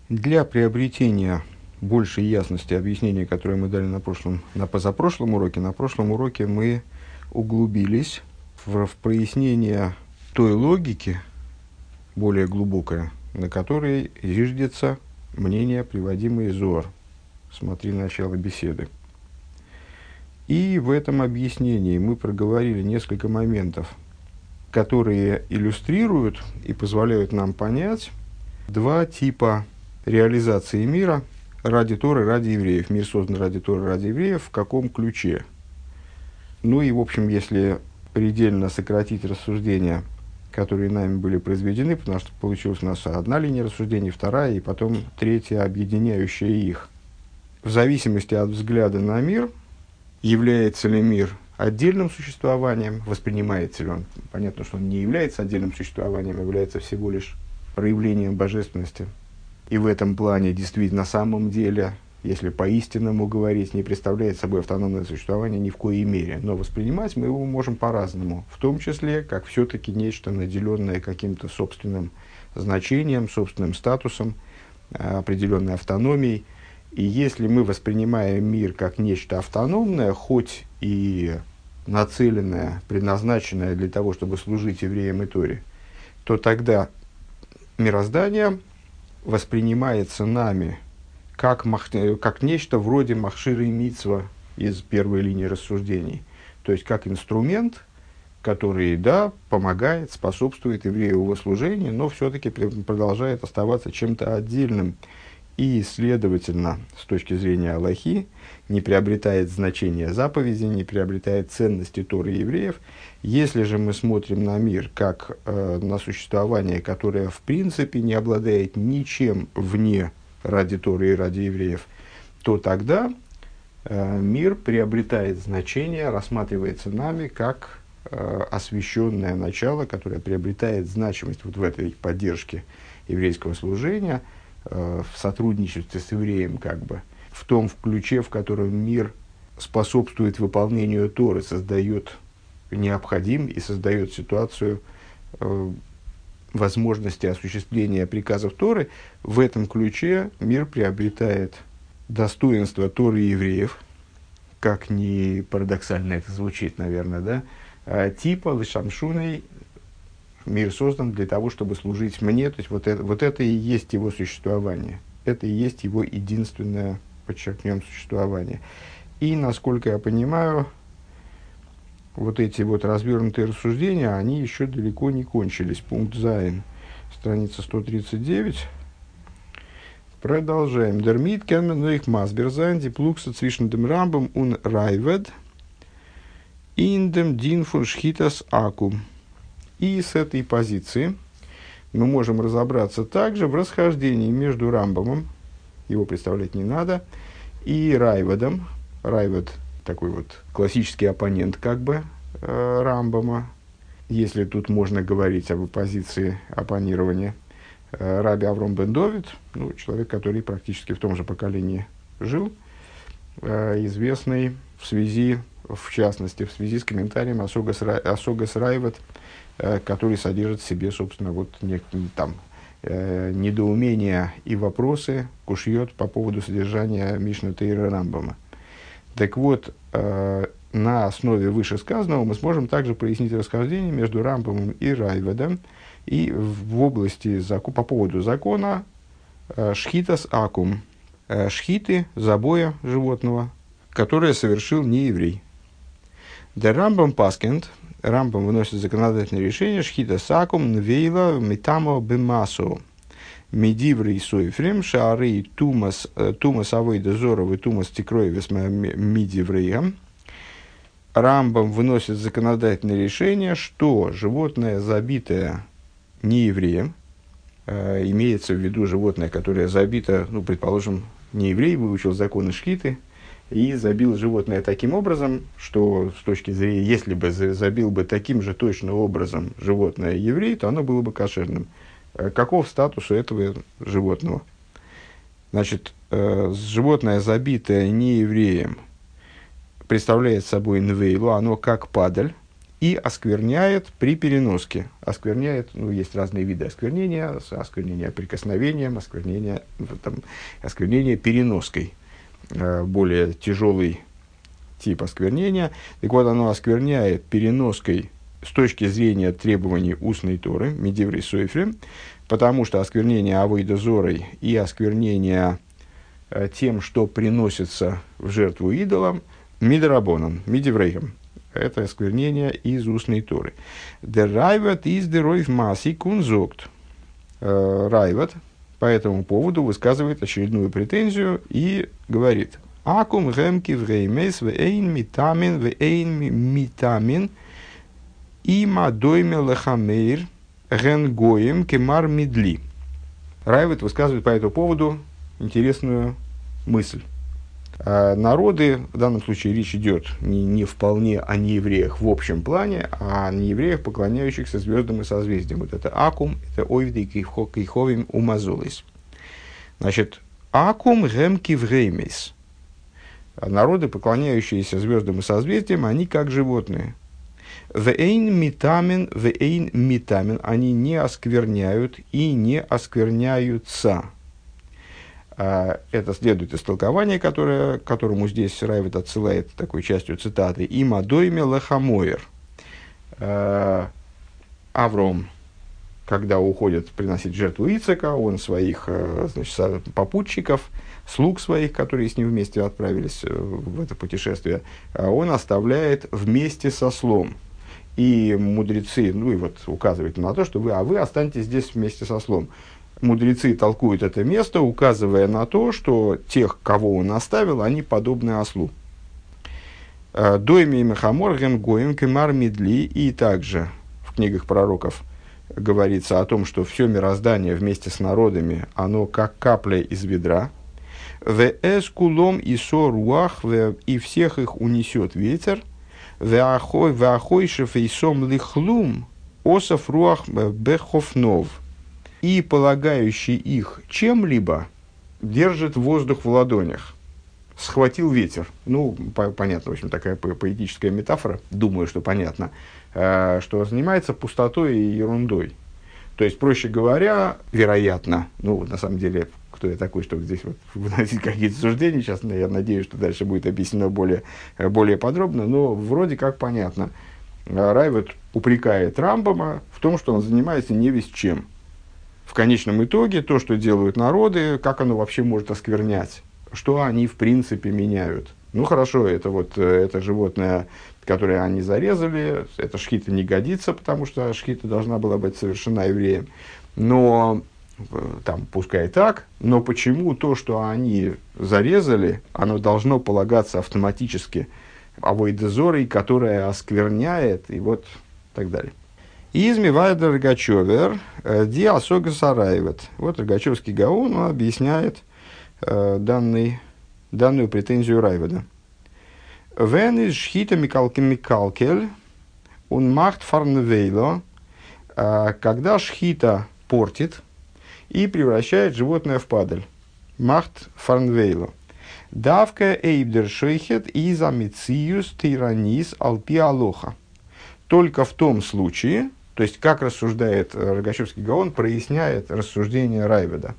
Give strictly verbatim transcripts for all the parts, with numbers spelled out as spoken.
Для приобретения большей ясности объяснения, которое мы дали на, прошлом, на позапрошлом уроке, на прошлом уроке мы углубились в, в прояснение той логики, более глубокое, на которой зиждется мнение, приводимое из Зоар. Смотри начало беседы. И в этом объяснении мы проговорили несколько моментов, которые иллюстрируют и позволяют нам понять два типа реализации мира ради Торы, ради евреев. Мир создан ради Торы, ради евреев. В каком ключе? Ну и, в общем, если предельно сократить рассуждения, которые нами были произведены, потому что получилась у нас одна линия рассуждений, вторая, и потом третья, объединяющая их. В зависимости от взгляда на мир, является ли мир отдельным существованием, воспринимается ли он, понятно, что он не является отдельным существованием, является всего лишь проявлением божественности. И в этом плане действительно на самом деле, если по-истинному говорить, не представляет собой автономное существование ни в коей мере. Но воспринимать мы его можем по-разному, в том числе как все-таки нечто, наделенное каким-то собственным значением, собственным статусом, определенной автономией. И если мы воспринимаем мир как нечто автономное, хоть и нацеленное, предназначенное для того, чтобы служить евреям и Торе, то тогда мироздание воспринимается нами как, мах, как нечто вроде махшира и мицва из первой линии рассуждений. То есть как инструмент, который, да, помогает, способствует еврею его служению, но все-таки продолжает оставаться чем-то отдельным. И, следовательно, с точки зрения Аллахи, не приобретает значения заповеди, не приобретает ценности Торы евреев. Если же мы смотрим на мир как э, на существование, которое в принципе не обладает ничем вне ради Торы и ради евреев, то тогда э, мир приобретает значение, рассматривается нами как э, освященное начало, которое приобретает значимость вот в этой поддержке еврейского служения, в сотрудничестве с евреем, как бы, в том ключе, в котором мир способствует выполнению Торы, создает необходим и создает ситуацию э, возможности осуществления приказов Торы, в этом ключе мир приобретает достоинство Торы и евреев, как ни парадоксально это звучит, наверное, да, а, типа лишамшуной. Мир создан для того, чтобы служить мне. То есть вот это, вот это и есть его существование. Это и есть его единственное, подчеркнем, существование. И, насколько я понимаю, вот эти вот развернутые рассуждения, они еще далеко не кончились. Пункт Зайн, страница сто тридцать девять. Продолжаем. Дермит кенмен их масбер зайн, диплукса цвишн дем рамбом ун райвед индем дин фун шхитас акум. И с этой позиции мы можем разобраться также в расхождении между Рамбамом, его представлять не надо, и Райведом. Райвед такой вот классический оппонент как бы э, Рамбама, если тут можно говорить об оппозиции, оппонирования. Э, Раби Авром бен Довид, ну, человек, который практически в том же поколении жил, э, известный в связи, в частности, в связи с комментарием Асогас Райвед, который содержит в себе, собственно, вот некие там э, недоумения и вопросы, кушьет по поводу содержания Мишна Тейра Рамбама. Так вот, э, на основе вышесказанного мы сможем также прояснить расхождение между Рамбамом и Райведом и в области заку, по поводу закона э, шхитас акум, э, шхиты, забоя животного, которое совершил нееврей. Да Рамбам паскент, Рамбам выносит законодательное решение шхита сакум нвейла метамо бемасу медиврей суефрем шары тумас тумас авойда зоров и тумас тикроевес медивреем. Рамбам выносит законодательное решение, что животное, забитое неевреем, э, имеется в виду животное, которое забито, ну, предположим, нееврей выучил законы шхиты, и забил животное таким образом, что с точки зрения, если бы забил бы таким же точно образом животное еврей, то оно было бы кошерным. Каков статус у этого животного? Значит, э, животное, забитое не евреем, представляет собой нвейлу, оно как падаль, и оскверняет при переноске. Оскверняет, ну, есть разные виды осквернения, осквернение прикосновением, осквернение, там, осквернение переноской, более тяжелый тип осквернения. Так вот, оно оскверняет переноской с точки зрения требований устной Торы, медиврей сойфрем, потому что осквернение авойда зорой и осквернение э, тем, что приносится в жертву идолам, мидрабоном, мидиврейхом. Это осквернение из устной Торы. Der Райват из деройв маси кунзокт. Райват по этому поводу высказывает очередную претензию и говорит: Акум гемки вреймес вейн митамин вейн митамин има дойме лахамейр генгоем кемар мидли. Райват высказывает по этому поводу интересную мысль. Народы, в данном случае речь идет не, не вполне о неевреях в общем плане, а о неевреях, поклоняющихся звездам и созвездиям. Вот это Акум, это Ойвды Кейховим Умазолис. Значит, Акум Гемки Вреймейс. Народы, поклоняющиеся звездам и созвездиям, они как животные. Вейн митамин, вейн митамин. Они не оскверняют и не оскверняются. Это следует из толкования, которое, к которому здесь Райват отсылает такой частью цитаты. «Има дойме лахамоер». Авром, когда уходит приносить жертву Ицека, он своих, значит, попутчиков, слуг своих, которые с ним вместе отправились в это путешествие, он оставляет вместе со ослом. И мудрецы, ну и вот указывают на то, что вы, а вы останетесь здесь вместе со ослом. Мудрецы толкуют это место, указывая на то, что тех, кого он оставил, они подобны ослу. Дойми мехамор генгоем кемар медли. И также в книгах пророков говорится о том, что все мироздание вместе с народами, оно как капля из ведра. Вэс кулом и со руах, и всех их унесет ветер. Вэахой шефейсом лихлум осов руах бехофнов. И полагающий их чем-либо держит воздух в ладонях. Схватил ветер. Ну, по- понятно, в общем, такая по- поэтическая метафора, думаю, что понятно, э, что занимается пустотой и ерундой. То есть, проще говоря, вероятно, ну, на самом деле, кто я такой, чтобы здесь вот выносить какие-то суждения, сейчас я надеюсь, что дальше будет объяснено более, более подробно, но вроде как понятно. Райват упрекает Рамбама в том, что он занимается не весть чем. В конечном итоге, то, что делают народы, как оно вообще может осквернять, что они в принципе меняют. Ну хорошо, это вот это животное, которое они зарезали, это шхита не годится, потому что шхита должна была быть совершена евреем. Но, там, пускай так, но почему то, что они зарезали, оно должно полагаться автоматически авойде зорой, которая оскверняет, и вот так далее. Измивает Рогачевер, ди осога сарайвет. Вот Рогачевский гаон, он объясняет э, данный, данную претензию Райведа. Вен из шхита микалкель, он махт фарнвейло, когда шхита портит и превращает животное в падаль. Махт фарнвейло. Давка эйбдер шейхет из амициюс тиранис алпи алоха. Только в том случае, то есть, как рассуждает Рогачевский гаон, проясняет рассуждение Райведа.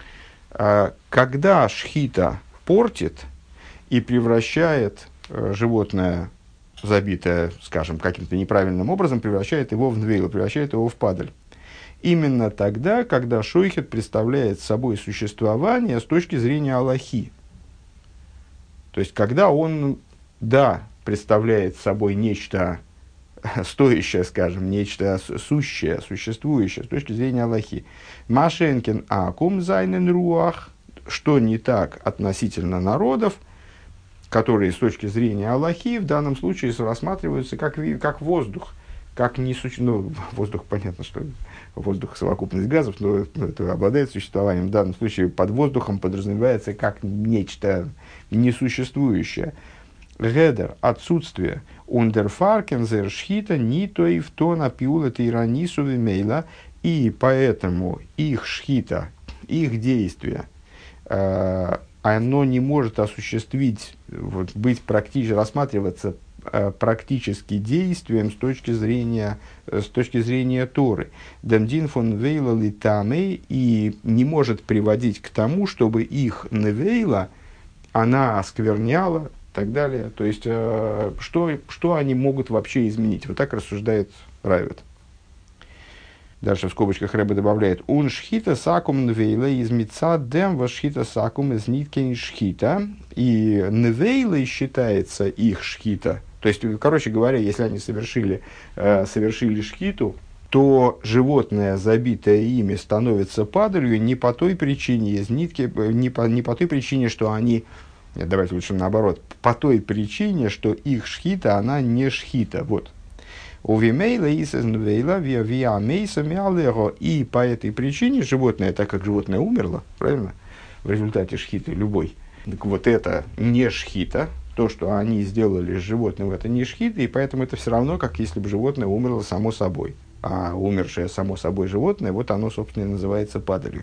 Когда шхита портит и превращает животное, забитое, скажем, каким-то неправильным образом, превращает его в нвейлу, превращает его в падаль. Именно тогда, когда шойхет представляет собой существование с точки зрения алахи. То есть, когда он, да, представляет собой нечто стоящее, скажем, нечто сущее, существующее с точки зрения алахи. Машенкин акум зайнен руах, что не так относительно народов, которые с точки зрения алахи в данном случае рассматриваются как, как воздух, как не суще... ну, воздух, понятно, что воздух совокупность газов, но это обладает существованием. В данном случае под воздухом подразумевается как нечто несуществующее. Гедер, отсутствие, ундерфаркен зер шхита, ни то и в то напиула тиранису вимейла, и поэтому их шхита, их действие, э, оно не может осуществить, вот, быть практически, рассматриваться практически действием с точки зрения, с точки зрения Торы. Демдин фон вейла литамей, и не может приводить к тому, чтобы их невейла, она оскверняла, и так далее. То есть, э, что, что они могут вообще изменить? Вот так рассуждает Райвет. Дальше в скобочках Ребе добавляет: «Ун шхита сакум невейла из мица дем во шхита сакум из ниткин шхита». И невейла считается их шхита. То есть, короче говоря, если они совершили, э, совершили шхиту, то животное, забитое ими, становится падалью не по той причине, из нитки, не по, не по той причине, что они... Нет, давайте лучше наоборот. По той причине, что их шхита, она не шхита. Вот. И по этой причине животное, так как животное умерло, правильно, в результате шхиты любой, так вот это не шхита, то, что они сделали с животным, это не шхита, и поэтому это все равно, как если бы животное умерло само собой. А умершее само собой животное, вот оно, собственно, и называется падалью.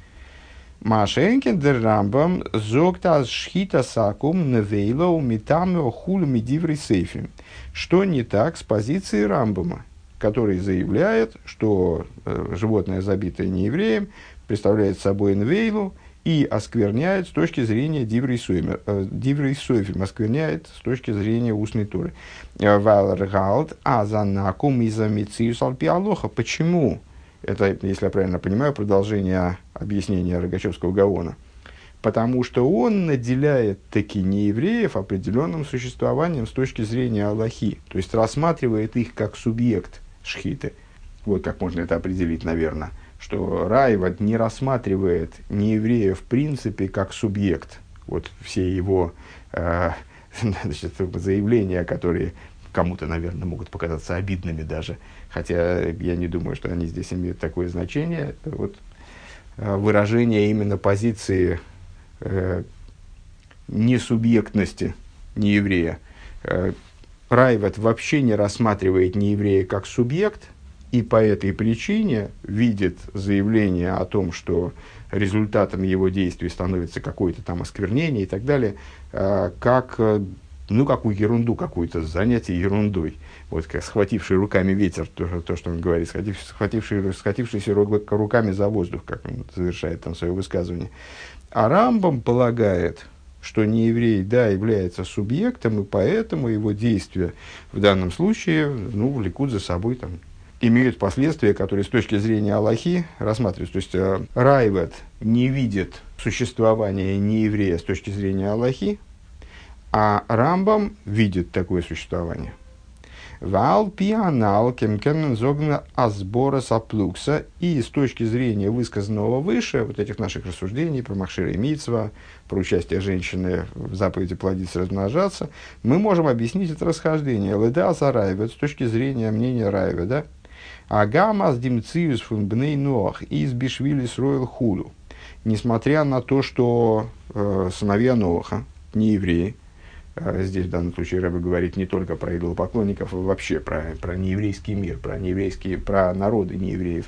Машенькин дер Рамбам зогта шхита сакум невейло митамео хулу мидиврей сейфим. Что не так с позиции Рамбама, который заявляет, что э, животное, забитое неевреем, представляет собой невейлу и оскверняет с точки зрения диврей сейфим, э, диврей сейфим, оскверняет с точки зрения устной Торы. Валергалд азанакум изамициус алпиалоха. Почему? Это, если я правильно понимаю, продолжение объяснения Рогачевского Гаона. Потому что он наделяет таки неевреев определенным существованием с точки зрения Аллахи. То есть рассматривает их как субъект шхиты. Вот как можно это определить, наверное. Что Райват не рассматривает неевреев в принципе как субъект. Вот все его э, значит, заявления, которые кому-то, наверное, могут показаться обидными даже. Хотя я не думаю, что они здесь имеют такое значение. Это вот выражение именно позиции э, несубъектности нееврея. Э, Райват вообще не рассматривает нееврея как субъект, и по этой причине видит заявление о том, что результатом его действий становится какое-то там осквернение и так далее, э, как... ну, какую ерунду какую-то, занятие ерундой. Вот как схвативший руками ветер, то, то что он говорит, схвативший, схвативший, схватившийся руками за воздух, как он завершает там свое высказывание. А Рамбам полагает, что нееврей, да, является субъектом, и поэтому его действия в данном случае, ну, влекут за собой, там, имеют последствия, которые с точки зрения Аллахи рассматриваются. То есть, э, Райват не видит существования нееврея с точки зрения Аллахи, а Рамбам видит такое существование. Вал пианал кемкен зогна азбора саплукса. И с точки зрения высказанного выше, вот этих наших рассуждений про махшир и мицва, про участие женщины в заповеди плодиться, размножаться, мы можем объяснить это расхождение. Леда за Райвет, с точки зрения мнения Райведа. Агамас димциус фун бней ноах из бишвили сроил худу. Несмотря на то, что э, сыновья Ноаха, не евреи, здесь в данном случае Ребе говорит не только про идолопоклонников, а вообще про, про нееврейский мир, про, нееврейские, про народы неевреев.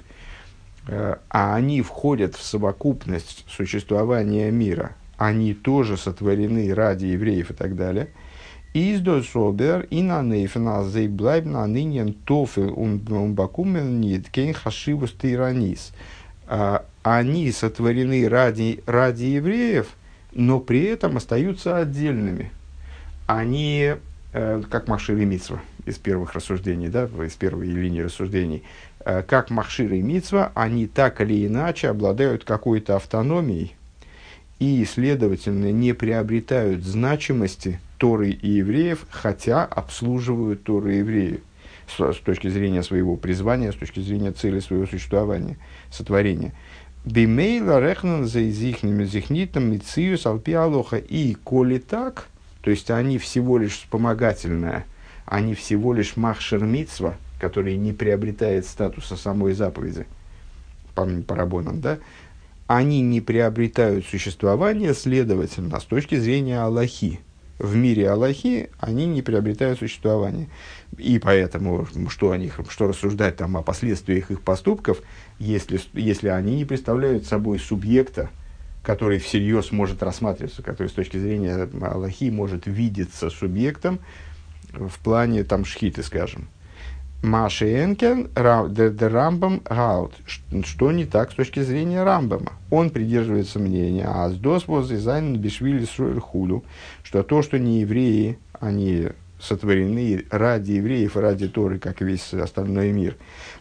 А они входят в совокупность существования мира. Они тоже сотворены ради евреев и так далее. Издо собер и на нейфена зейблайб на нынен тофел умбакумен ниткейн хашивус тиранис. Они сотворены ради, ради евреев, но при этом остаются отдельными. Они, э, как махшир и мицва, из первых рассуждений, да, из первой линии рассуждений, э, как махшир и мицва, они так или иначе обладают какой-то автономией и, следовательно, не приобретают значимости Торы и евреев, хотя обслуживают Тору и евреев с, с точки зрения своего призвания, с точки зрения цели своего существования, сотворения. Бимейла рехнан за изихними зихнитом мициус алпи алоха. И коли так, то есть они всего лишь вспомогательная, они всего лишь махшер мицва, который не приобретает статуса самой заповеди, по, по рабонам, да, они не приобретают существование, следовательно, с точки зрения Аллахи. В мире Аллахи они не приобретают существование. И поэтому, что, о них, что рассуждать там о последствиях их поступков, если, если они не представляют собой субъекта, который всерьез может рассматриваться, который с точки зрения Аллахи может видеться субъектом, в плане там шхиты, скажем. Маши Энкен, Рамбам Гаут. Что не так с точки зрения Рамбама? Он придерживается мнения, а с досвоз дизайн бишвили худу, что то, что не евреи, они сотворены ради евреев и ради Торы, как и весь остальной мир.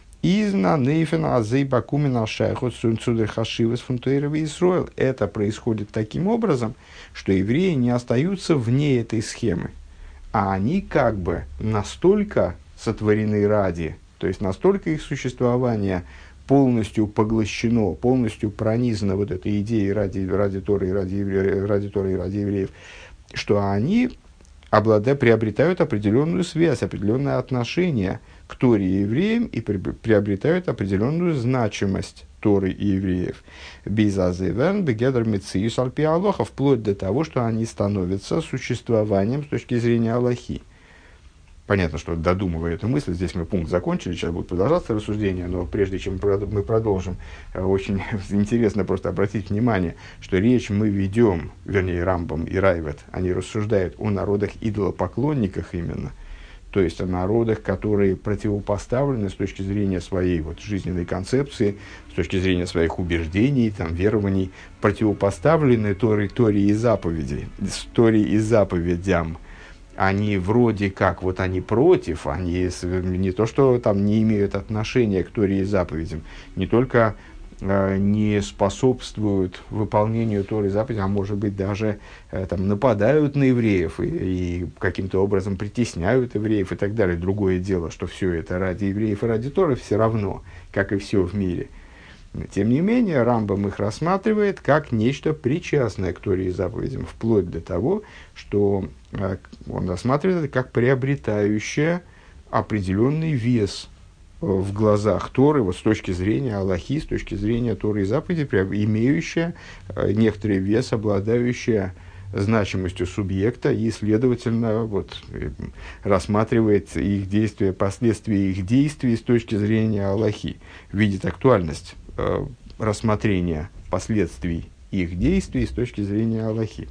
Изна нейфена азей бакумина шайхот сунцудер хашивас фунтуэровый Исроэл. Это происходит таким образом, что евреи не остаются вне этой схемы, а они как бы настолько сотворены ради, то есть настолько их существование полностью поглощено, полностью пронизано вот этой идеей ради, ради Торы и ради, евре, ради Торы и ради евреев, что они обладая, приобретают определенную связь, определенное отношение к Торе и евреям и при, приобретают определенную значимость Торы и евреев. Бейзазеверн, бегедр мециюс альпи алоха, вплоть до того, что они становятся существованием с точки зрения Аллахи. Понятно, что додумывая эту мысль, здесь мы пункт закончили, сейчас будет продолжаться рассуждение, но прежде чем мы продолжим, очень интересно просто обратить внимание, что речь мы ведем, вернее, Рамбам и Райвет, они рассуждают о народах-идолопоклонниках именно, то есть о народах, которые противопоставлены с точки зрения своей вот, жизненной концепции, с точки зрения своих убеждений, там, верований, противопоставлены Торе, Торе и заповеди, Торе и заповедям. Они вроде как, вот они против, они не то, что там не имеют отношения к Торе и заповедям, не только э, не способствуют выполнению Торы и заповедей, а может быть даже э, там, нападают на евреев и, и каким-то образом притесняют евреев и так далее. Другое дело, что все это ради евреев и ради Торы все равно, как и все в мире. Тем не менее, Рамбам их рассматривает как нечто причастное к Торе и заповедям, вплоть до того, что э, он рассматривает это как приобретающее определенный вес в глазах Торы, вот с точки зрения Аллахи, с точки зрения Торы и заповедей, имеющее э, некоторый вес, обладающее значимостью субъекта и, следовательно, вот, э, рассматривает их действия, последствия их действий с точки зрения Аллахи, видит актуальность э, рассмотрения последствий их действий с точки зрения Аллахи.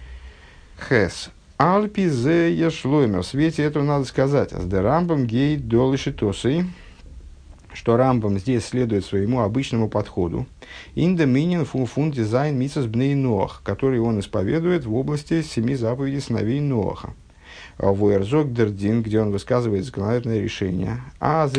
Хес. Альпи зе яшлоймер. В свете этого надо сказать. С де Рамбам гей долышитосой, что Рамбам здесь следует своему обычному подходу. Инда минин фун фун дизайн митсас бней Ноах, который он исповедует в области семи заповедей сыновей Ноаха. В Эрзог Дердин, где он высказывает законодательное решение. Аз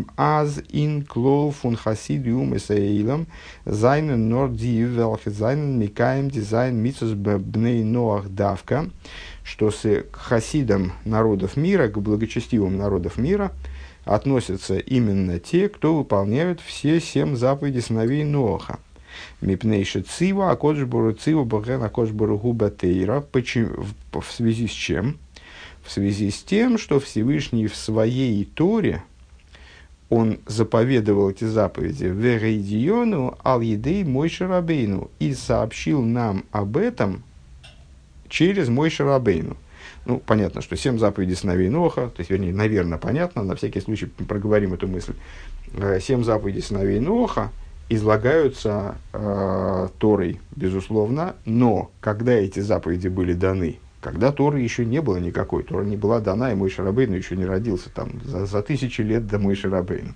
ин клол фун хасидиум эсэйлам зайнен нордив велхе зайнен микаем дизайн митсас бней Ноах давка, что с хасидам народов мира, к благочестивым народов мира, относятся именно те, кто выполняют все семь заповедей сыновей Ноаха. Мипнейши цива, акоджбору цива, бахен акоджбору губатейра. В связи с чем? В связи с тем, что Всевышний в своей Торе, он заповедовал эти заповеди «Верейдиону ал-едей Мойше Рабейну» и сообщил нам об этом через Мойше Рабейну. Ну, понятно, что семь заповедей сыновей Ноаха, то есть, вернее, наверное, понятно, на всякий случай проговорим эту мысль. Семь заповедей сыновей Ноаха излагаются э, Торой, безусловно, но когда эти заповеди были даны, когда Торы еще не было никакой, Тора не была дана, и Мойше Рабейну еще не родился там за, за тысячи лет до Мойше Рабейну.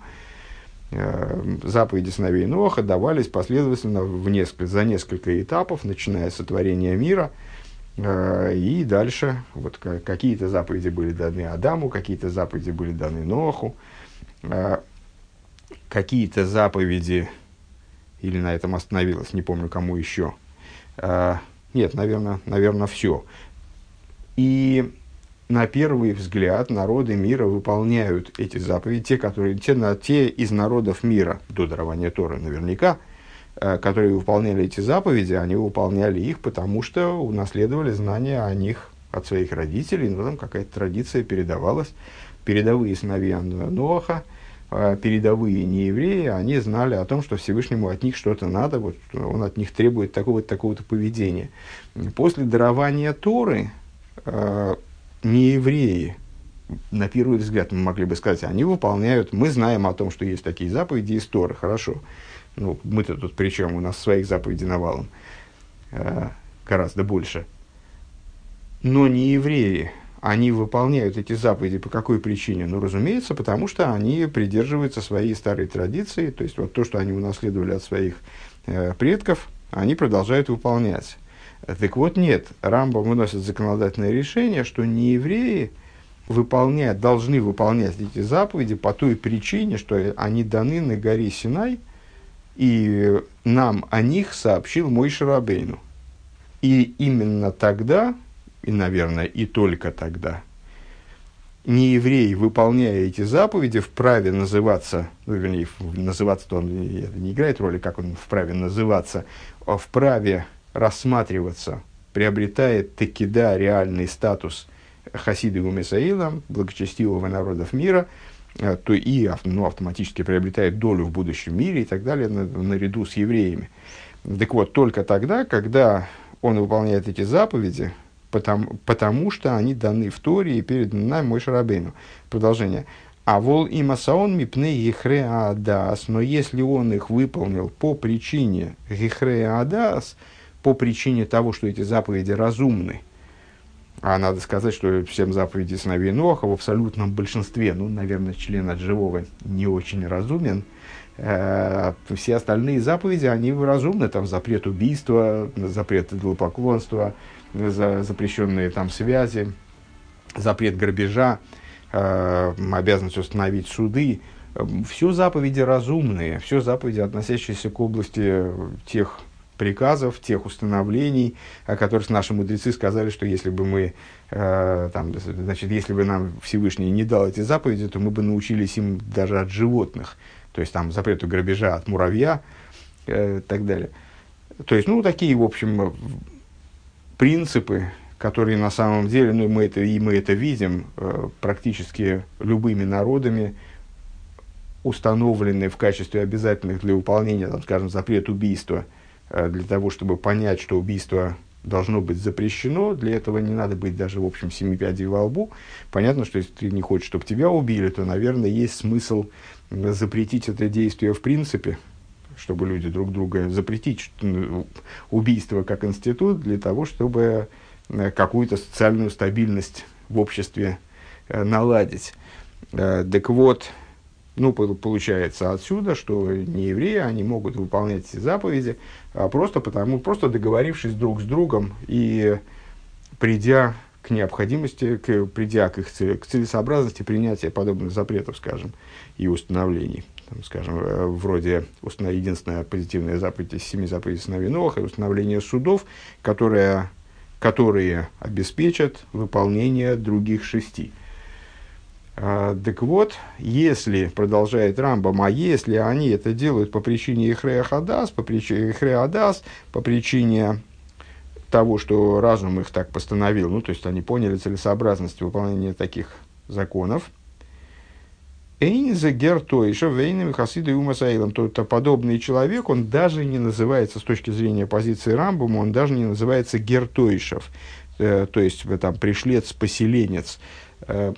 Э, заповеди сыновей Ноаха давались последовательно в несколько, за несколько этапов, начиная с сотворения мира, э, и дальше вот, какие-то заповеди были даны Адаму, какие-то заповеди были даны Ноаху, э, какие-то заповеди, или на этом остановилось, не помню кому еще, э, нет, наверное, наверное, все. И на первый взгляд народы мира выполняют эти заповеди, те, которые, те, на, те из народов мира, до дарования Торы наверняка, э, которые выполняли эти заповеди, они выполняли их, потому что унаследовали знания о них от своих родителей, ну, там какая-то традиция передавалась. Передовые сыновья Ноаха, э, передовые неевреи, они знали о том, что Всевышнему от них что-то надо, вот, он от них требует такого-то, такого-то поведения. После дарования Торы, Uh, неевреи, на первый взгляд, мы могли бы сказать, они выполняют, мы знаем о том, что есть такие заповеди из Торы, хорошо. Ну, мы-то тут при чем? У нас своих заповедей навалом. Uh, гораздо больше. Но неевреи, они выполняют эти заповеди по какой причине? Ну, разумеется, потому что они придерживаются своей старой традиции, то есть вот то, что они унаследовали от своих э, предков, они продолжают выполнять. Так вот, нет, Рамбам выносит законодательное решение, что неевреи выполняют, должны выполнять эти заповеди по той причине, что они даны на горе Синай, и нам о них сообщил Мойше Рабейну. И именно тогда, и, наверное, и только тогда, нееврей, выполняя эти заповеди, вправе называться, ну, вернее, называться-то он это не играет роли, как он вправе называться, а вправе рассматриваться, приобретает таки да реальный статус хасиды умесаила, благочестивого народов мира, то и ну, автоматически приобретает долю в будущем мире и так далее, на, наряду с евреями. Так вот, только тогда, когда он выполняет эти заповеди, потому, потому что они даны в Торе и переданы нам Мойше Рабейну. Продолжение. А вол и масаон мипне гихре адас, но если он их выполнил по причине гихре адас, по причине того, что эти заповеди разумны, а надо сказать, что всем заповеди сыновей Ноаха в абсолютном большинстве, ну, наверное, член от живого не очень разумен, э, все остальные заповеди, они разумны, там запрет убийства, запрет идолопоклонства, за, запрещенные там связи, запрет грабежа, э, обязанность установить суды. Все заповеди разумные, все заповеди, относящиеся к области тех приказов, тех установлений, о которых наши мудрецы сказали, что если бы мы, э, там, значит, если бы нам Всевышний не дал эти заповеди, то мы бы научились им даже от животных, то есть там запрету грабежа от муравья и э, так далее. То есть, ну, такие, в общем, принципы, которые на самом деле, ну, мы это, и мы это видим, э, практически любыми народами, установлены в качестве обязательных для выполнения, там, скажем, запрет убийства, для того, чтобы понять, что убийство должно быть запрещено. Для этого не надо быть даже, в общем, семи пядей во лбу. Понятно, что если ты не хочешь, чтобы тебя убили, то, наверное, есть смысл запретить это действие в принципе, чтобы люди друг друга запретить убийство как институт, для того, чтобы какую-то социальную стабильность в обществе наладить. Так вот, ну, получается отсюда, что неевреи, они могут выполнять эти заповеди а просто потому, просто договорившись друг с другом и придя к необходимости, к, придя к их цели, к целесообразности принятия подобных запретов, скажем, и установлений. Там, скажем, вроде установ... единственная позитивная заповедь из семи заповедей сыновей Ноаха, установление судов, которые, которые обеспечат выполнение других шести. А, так вот, если, продолжает Рамбам, а если они это делают по причине Ихрея Хадас, по причине Ихрея Адас, по причине того, что разум их так постановил, ну, то есть они поняли целесообразность выполнения таких законов, Эйнзе Гертойша, Вейнами Хасиды Умасаилом, то подобный человек, он даже не называется, с точки зрения позиции Рамбама, он даже не называется Гертойшев, э, то есть там пришлец, поселенец, э,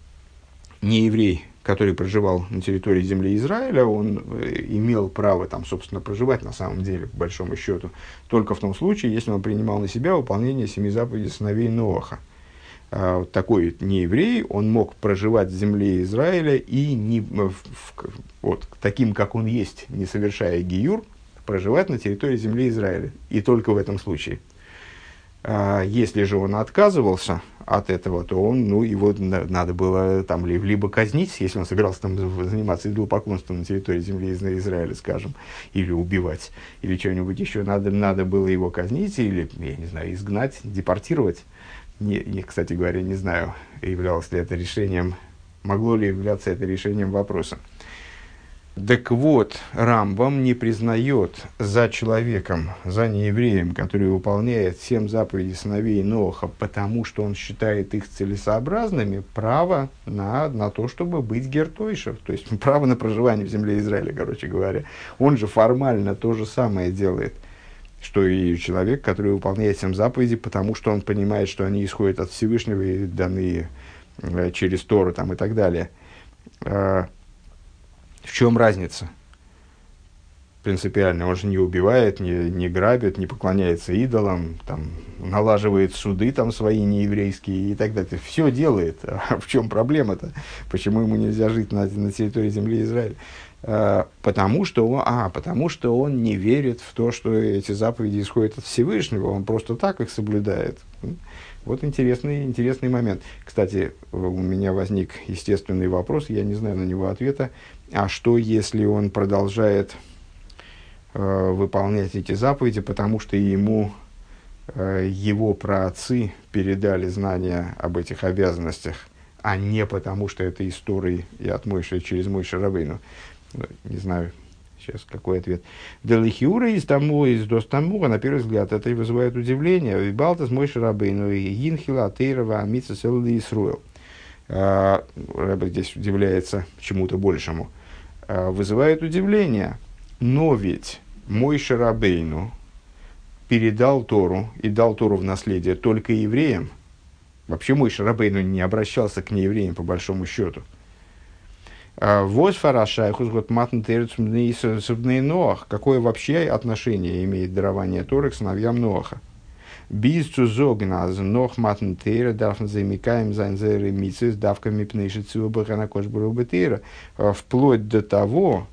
не еврей, который проживал на территории земли Израиля, он имел право там, собственно, проживать на самом деле, по большому счету, только в том случае, если он принимал на себя выполнение семи заповедей сыновей Ноаха. А, вот такой нееврей, он мог проживать в земле Израиля и не, в, в, вот, таким, как он есть, не совершая гиюр, проживать на территории земли Израиля. И только в этом случае. А, если же он отказывался от этого, то он, ну, его надо было там либо казнить, если он собирался там заниматься идолопоклонством на территории земли Израиля, скажем, или убивать, или что-нибудь еще, надо, надо было его казнить, или, я не знаю, изгнать, депортировать. Не, не, кстати говоря, не знаю, являлось ли это решением, могло ли являться это решением вопроса. Так вот, Рамбам не признает за человеком, за неевреем, который выполняет семь заповедей сыновей Ноаха, потому что он считает их целесообразными, право на, на то, чтобы быть гертойшев, то есть право на проживание в земле Израиля, короче говоря. Он же формально то же самое делает, что и человек, который выполняет семь заповедей, потому что он понимает, что они исходят от Всевышнего и даны э, через Тору там, и так далее. В чем разница? принципиально. Он же не убивает, не, не грабит, не поклоняется идолам, там, налаживает суды там свои нееврейские и так далее. Все делает. А в чем проблема-то? Почему ему нельзя жить на, на территории земли Израиля? А, потому, что он, а, потому что он не верит в то, что эти заповеди исходят от Всевышнего. Он просто так их соблюдает. Вот интересный, интересный момент. Кстати, у меня возник естественный вопрос, я не знаю на него ответа. А что, если он продолжает э, выполнять эти заповеди, потому что ему э, его праотцы передали знания об этих обязанностях, а не потому, что это из Торы и от Мойши через Мойше Рабейну? Не знаю сейчас какой ответ. Делихиура из тому, из достамура, на первый взгляд, это вызывает удивление. Вибалтас Мойше Рабейну и Гинхила Атеирова Амитса Селли Исруэл. Рэбе здесь удивляется чему-то большему. Вызывает удивление. Но ведь Мойше Рабейну передал Тору и дал Тору в наследие только евреям. Вообще Мойше Рабейну не обращался к неевреям по большому счету. Вось фарашайхус год матн терцубный Ноах. Какое вообще отношение имеет дарование Торы к сыновьям Ноаха? Без цузогназ Нох матн тера дарфн замикаем зайнзеры мицис давками пнейшицу баханакош брубетера. Вплоть до того,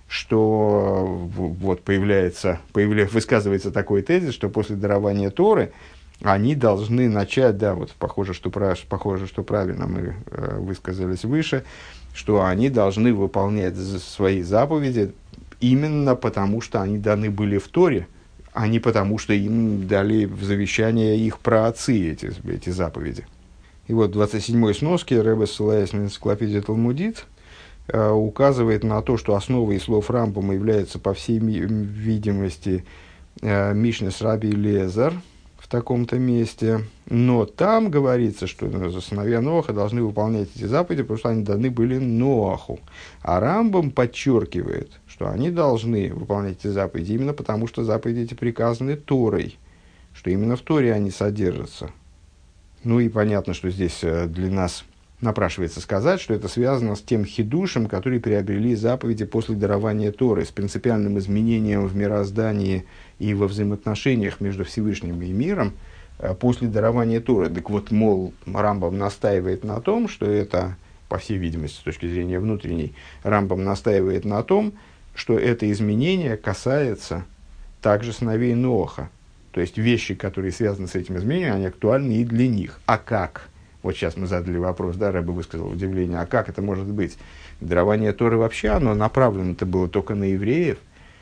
что вот появляется, появля, высказывается такой тезис, что после дарования Торы они должны начать, да, вот похоже, что, похоже, что правильно мы э, высказались выше, что они должны выполнять свои заповеди именно потому, что они даны были в Торе, а не потому, что им дали в завещание их праотцы эти, эти заповеди. И вот в двадцать седьмой сноске Рэбе, ссылаясь на энциклопедию Талмудит, э, указывает на то, что основой слов Рамбама является, по всей ми- видимости, э, Мишнес Раби Элиэзер в таком-то месте, но там говорится, что сыновья Ноаха должны выполнять эти заповеди, потому что они даны были Ноаху. А Рамбам подчеркивает, что они должны выполнять эти заповеди именно потому, что заповеди эти приказаны Торой, что именно в Торе они содержатся. Ну и понятно, что здесь для нас напрашивается сказать, что это связано с тем хидушем, который приобрели заповеди после дарования Торы, с принципиальным изменением в мироздании и во взаимоотношениях между Всевышним и миром после дарования Торы. Так вот, мол, Рамбам настаивает на том, что это, по всей видимости, с точки зрения внутренней, Рамбам настаивает на том, что это изменение касается также сыновей Ноаха. То есть вещи, которые связаны с этим изменением, они актуальны и для них. А как? Вот сейчас мы задали вопрос, да, Рэбе высказал удивление, а как это может быть? Дарование Торы вообще, оно направлено-то было только на евреев.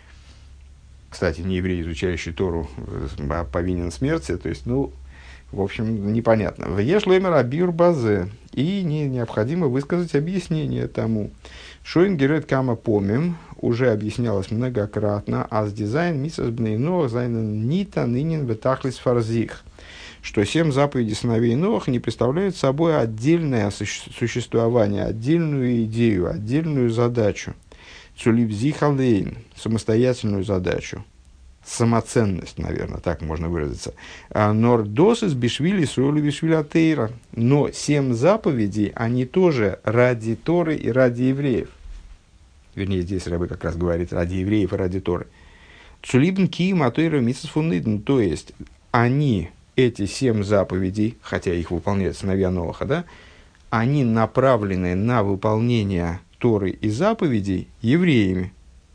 Кстати, не еврей, изучающий Тору, повинен смерти, то есть, ну, в общем, непонятно. «Веш лоймер абир базе», и не, необходимо высказать объяснение тому. «Шоин герет кама помим», уже объяснялось многократно, «аз дизайн мисас бнейно зайнен нита нынен ветахлис фарзих», что семь заповедей сыновей Ноаха не представляют собой отдельное существование, отдельную идею, отдельную задачу. Цулибзихалейн, самостоятельную задачу, самоценность, наверное, так можно выразиться. Нордос из бишвили сроли бишвили атеира. Но семь заповедей, они тоже ради Торы и ради евреев. Вернее, здесь Рабы как раз говорит ради евреев и ради Торы. Цулибн киим атеира митсвос фун нидн. То есть, они, эти семь заповедей, хотя их выполняют сыновья Ноаха, да, они направлены на выполнение Торы и заповедей евреями.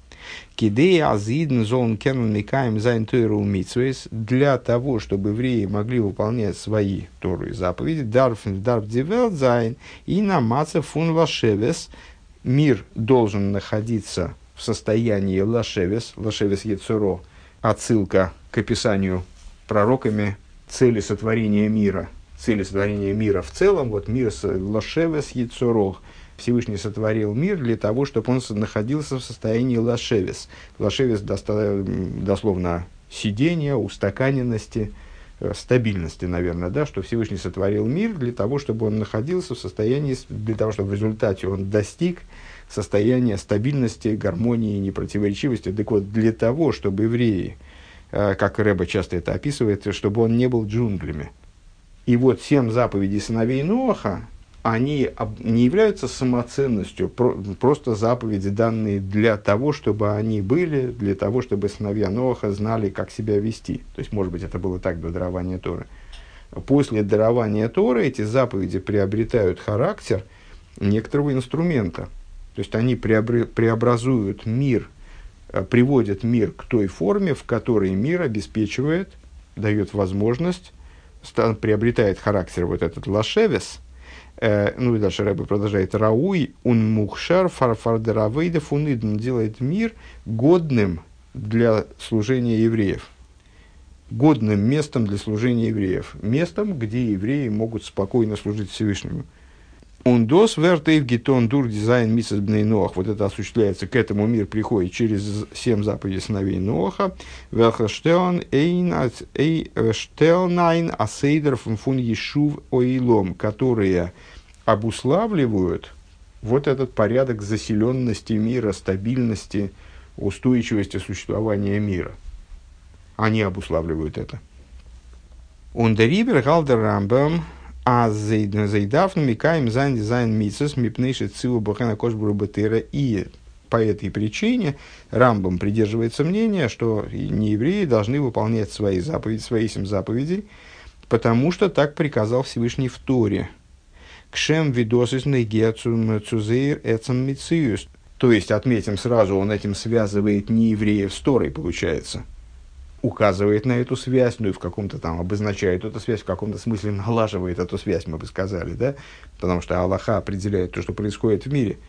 Кидея азидн зон кенн микаем зайн тойру митсвейс, для того, чтобы евреи могли выполнять свои Торы и заповеди, дарф дарф дивелт зайн и намаца фун лашевес, мир должен находиться в состоянии лашевес, лашевес ецуро, отсылка к описанию пророками цели сотворения мира, цели сотворения мира в целом, вот мир с лашевес ецуро. Всевышний сотворил мир для того, чтобы он находился в состоянии лашевес. Лашевес дословно сидения, устаканенности, стабильности, наверное, да, что Всевышний сотворил мир для того, чтобы он находился в состоянии, для того, чтобы в результате он достиг состояния стабильности, гармонии, непротиворечивости. Так вот, для того, чтобы евреи, как Рэбе часто это описывает, чтобы он не был джунглями. И вот семь заповедей сыновей Ноаха, они не являются самоценностью, просто заповеди, данные для того, чтобы они были, для того, чтобы сыновья Ноаха знали, как себя вести. То есть, может быть, это было так до дарования Торы. После дарования Торы эти заповеди приобретают характер некоторого инструмента. То есть, они преобразуют мир, приводят мир к той форме, в которой мир обеспечивает, дает возможность, приобретает характер вот этот лашевес. Ну и дальше Рэбе продолжает. Рауй ун мухшар фарфардеравейда фунидн, делает мир годным для служения евреев. Годным местом для служения евреев. Местом, где евреи могут спокойно служить Всевышнему. Ундос вертейв гитон дур дизайн миссис бней Ноах. Вот это осуществляется, к этому мир приходит через семь заповедей сыновей Ноаха. Велхаштеон эйн штелнайн асейдер фун ешув оилом, которые обуславливают вот этот порядок заселенности мира, стабильности, устойчивости существования мира. Они обуславливают это. Ундерибер галдер рамбам а зайдафну микаем зайн дизайн митсус мипнейши циву бахана кошбуру бетера. И по этой причине Рамбам придерживается мнения, что неевреи должны выполнять свои заповеди, свои семь заповедей, потому что так приказал Всевышний в Торе. Кшем видосисный геацум цузейр эцам мициюс. То есть, отметим сразу, он этим связывает неевреев с Торой, получается. Указывает на эту связь, ну и в каком-то там обозначает эту связь, в каком-то смысле налаживает эту связь, мы бы сказали, да? Потому что Аллаха определяет то, что происходит в мире.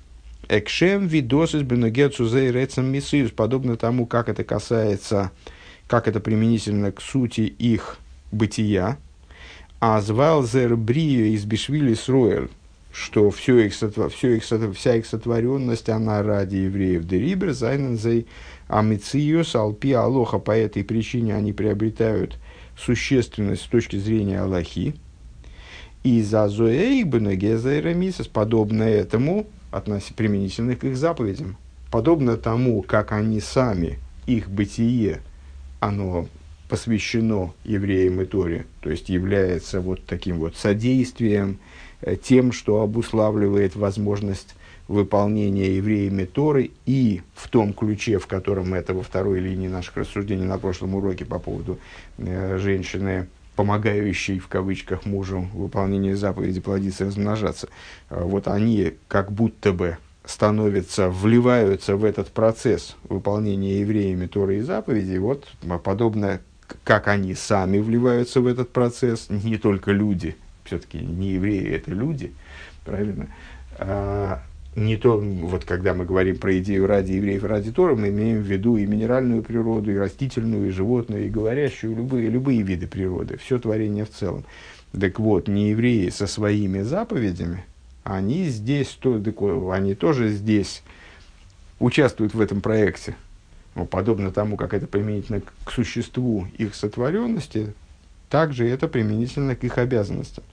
Экшем видосис беногецузей рецам мициюс, подобно тому, как это касается, как это применительно к сути их бытия. А звал зер брию из бишвили сроэль, что все их, все их, вся их сотворенность, она ради евреев. Дерибер зайнензей амициюс алпи алоха. По этой причине они приобретают существенность с точки зрения Аллахи. И за зоэйк бенегезайрамисас, подобно этому, относительно применительно к их заповедям, подобно тому, как они сами, их бытие, оно посвящено евреям и Торе, то есть является вот таким вот содействием, тем, что обуславливает возможность выполнения евреями Торы, и в том ключе, в котором это во второй линии наших рассуждений на прошлом уроке по поводу э, женщины, помогающей в кавычках мужу в выполнении заповеди плодиться и размножаться, э, вот они как будто бы становятся, вливаются в этот процесс выполнения евреями Торы и заповедей, вот подобно как они сами вливаются в этот процесс, не только люди, все-таки не евреи, это люди, правильно? А, не то, вот когда мы говорим про идею ради евреев, ради Торы, мы имеем в виду и минеральную природу, и растительную, и животную, и говорящую, любые, любые виды природы, все творение в целом. Так вот, не евреи со своими заповедями, они здесь, то, они тоже здесь участвуют в этом проекте. Ну, подобно тому, как это применительно к существу их сотворенности, также это применительно к их обязанностям.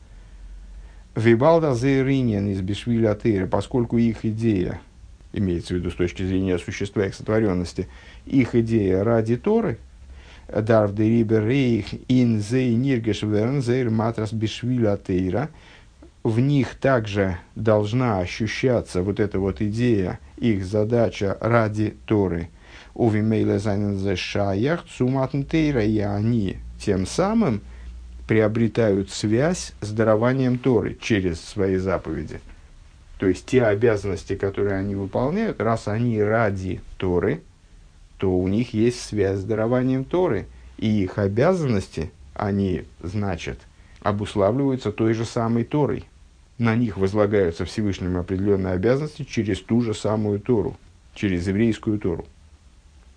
Вибалда зейриньян из бишвиля тейра, поскольку их идея, имеется в виду с точки зрения существа их сотворенности, их идея ради Торы, дарв де рибер рейх ин зей ниргеш верн зейр матрас бишвиля тейра, в них также должна ощущаться вот эта вот идея, их задача ради Торы. Увимейле зайнен шаях цуматн тейра, и они тем самым приобретают связь с дарованием Торы через свои заповеди. То есть те обязанности, которые они выполняют, раз они ради Торы, то у них есть связь с дарованием Торы, и их обязанности, они, значит, обуславливаются той же самой Торой. На них возлагаются Всевышним определенные обязанности через ту же самую Тору, через еврейскую Тору.